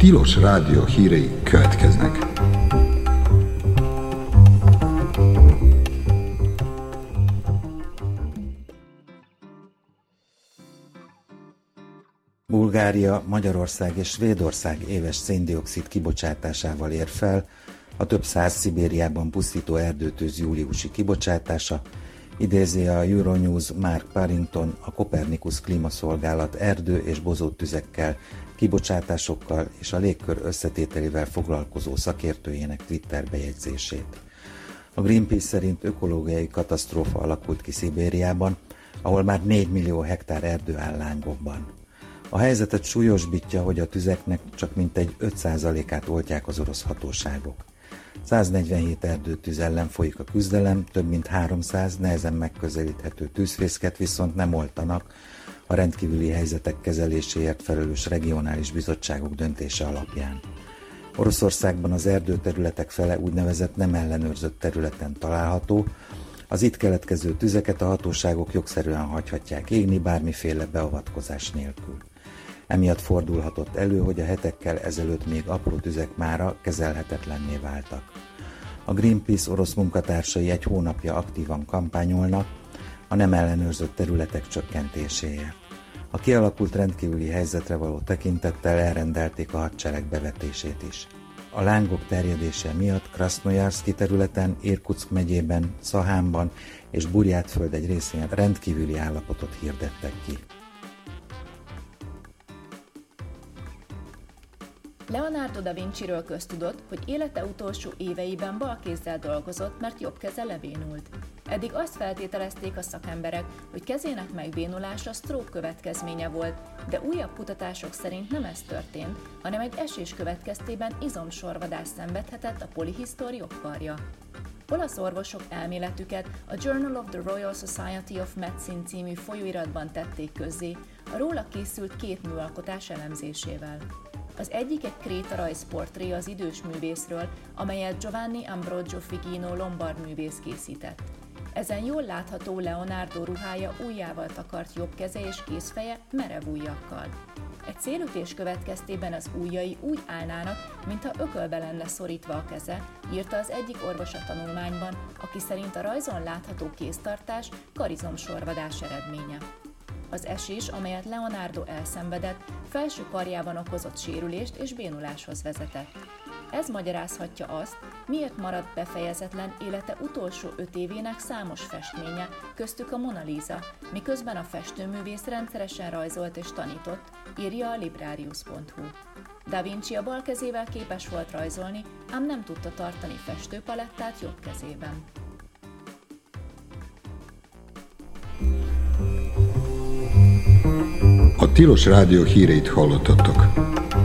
Tilos Rádió hírei következnek. Bulgária, Magyarország és Svédország éves szén-dioxid kibocsátásával ér fel, a több száz Szibériában pusztító erdőtűz júliusi kibocsátása, idézi a Euronews Mark Parrington, a Copernicus klímaszolgálat erdő- és bozóttüzekkel, kibocsátásokkal és a légkör összetételével foglalkozó szakértőjének Twitter bejegyzését. A Greenpeace szerint ökológiai katasztrófa alakult ki Szibériában, ahol már 4 millió hektár erdő áll lángokban. A helyzetet súlyosbítja, hogy a tüzeknek csak mintegy 5%-át oltják az orosz hatóságok. 147 erdőtűz ellen folyik a küzdelem, több mint 300 nehezen megközelíthető tűzfészket viszont nem oltanak a rendkívüli helyzetek kezeléséért felelős regionális bizottságok döntése alapján. Oroszországban az erdőterületek fele úgynevezett nem ellenőrzött területen található, az itt keletkező tüzeket a hatóságok jogszerűen hagyhatják égni bármiféle beavatkozás nélkül. Emiatt fordulhatott elő, hogy a hetekkel ezelőtt még apró tüzek mára kezelhetetlenné váltak. A Greenpeace orosz munkatársai egy hónapja aktívan kampányolnak a nem ellenőrzött területek csökkentéséért. A kialakult rendkívüli helyzetre való tekintettel elrendelték a hadsereg bevetését is. A lángok terjedése miatt Krasznojarszki területen, Irkutszk megyében, Szahánban és Burjátföld egy részén rendkívüli állapotot hirdettek ki. Leonardo da Vinciről köztudott, hogy élete utolsó éveiben balkézzel dolgozott, mert jobb keze lebénult. Eddig azt feltételezték a szakemberek, hogy kezének megbénulása stroke következménye volt, de újabb kutatások szerint nem ez történt, hanem egy esés következtében izomsorvadást szenvedhetett a polihisztori okkarja. Olasz orvosok elméletüket a Journal of the Royal Society of Medicine című folyóiratban tették közzé, a róla készült 2 műalkotás elemzésével. Az egyik egy krétarajzportré az idős művészről, amelyet Giovanni Ambrogio Figino lombard művész készített. Ezen jól látható Leonardo ruhája ujjával takart jobb keze és kézfeje merev ujjakkal. Egy célütés következtében az ujjai úgy állnának, mintha ökölbe lenne szorítva a keze, írta az egyik orvos a tanulmányban, aki szerint a rajzon látható kéztartás karizomsorvadás eredménye. Az esés, amelyet Leonardo elszenvedett, felső karjában okozott sérülést és bénuláshoz vezetett. Ez magyarázhatja azt, miért maradt befejezetlen élete utolsó 5 évének számos festménye, köztük a Mona Lisa, miközben a festőművész rendszeresen rajzolt és tanított, írja a Librarius.hu. Da Vinci a bal kezével képes volt rajzolni, ám nem tudta tartani festőpalettát jobb kezében. A Tilos Rádió híreit hallottatok.